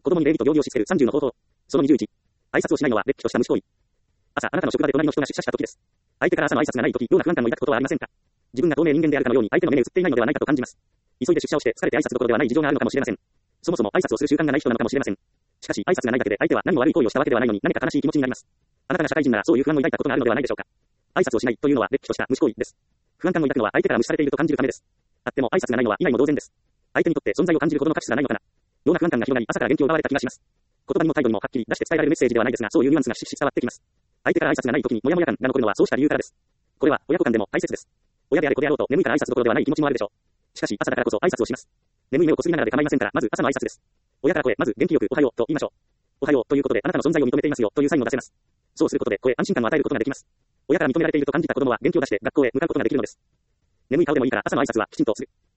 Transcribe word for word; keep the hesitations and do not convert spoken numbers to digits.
子供に礼儀と行儀をしつけるさんじゅうの方法。そのにじゅういち。挨拶をしないのは、れっきとした無視行為。朝、あなたの職場で隣の人が出社した時です。相手から朝の挨拶がない時、妙な不安感を抱くことはありませんか？自分が透明人間であるかのように相手の目に映っていないのではないかと感じます。急いで出社をして疲れて挨拶どころではない事情があるのかもしれません。そもそも挨拶をする習慣がない人なのかもしれません。しかし、挨拶がないだけで相手は何も悪い行為をしたわけではないのに何か悲しい気持ちになります。あなたが社会人ならそういう不安を抱いたことがあるのではないでしょうか。挨拶をしないというのはれっきとした無視行為です。不安感を抱くのは相手から無視されていると感じるためです。あっても挨拶がないのは今にも同然です。相手にとって存在を感じるほどの価値すらないのかな。ような不安感が広がり朝から元気を奪われた気がします。言葉にも態度にもはっきり出して伝えられるメッセージではないですが、そういうニュアンスがしし伝わってきます。相手から挨拶がない時にモヤモヤ感が残るのはそうした理由からです。これは親子間でも大切です。親であれ子であろうと眠いから挨拶どころではない気持ちもあるでしょう。しかし朝だからこそ挨拶をします。眠い目をこすりながらで構いませんから、まず朝の挨拶です。親から声、まず元気よくおはようと言いましょう。おはようということであなたの存在を認めていますよというサインを出せます。そうすることで声、安心感を与えることができます。親から認められていると感じた子供は元気を出して学校へ向かうことができるのです。眠い顔でもいいから朝の挨拶はきちんとする。